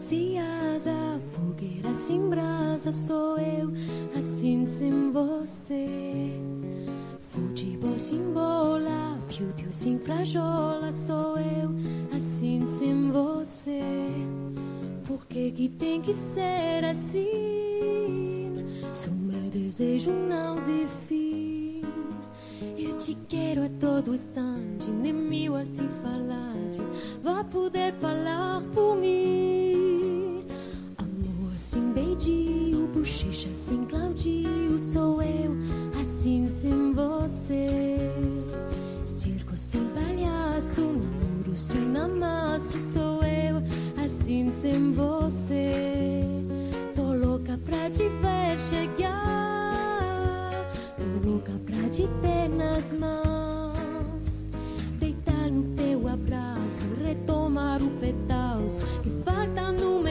se asa, fogueira sem brasa, sou eu, assim sem você. Futebol sem bola, piu-piu sem frajola, sou eu, assim sem você. Por que tem que ser assim? Sou meu desejo não de fim. Eu te quero a todo instante, nem mil altifalates vai poder falar por mim. Amor sem beijinho, bochecha sem Claudio, sou eu, assim sem você. Circo sem palhaço, namoro sem amasso, sou eu, assim sem você. Tô louca pra te ver chegar, tô louca pra te ter nas mãos, deitar no teu abraço, retomar o pedaço que falta no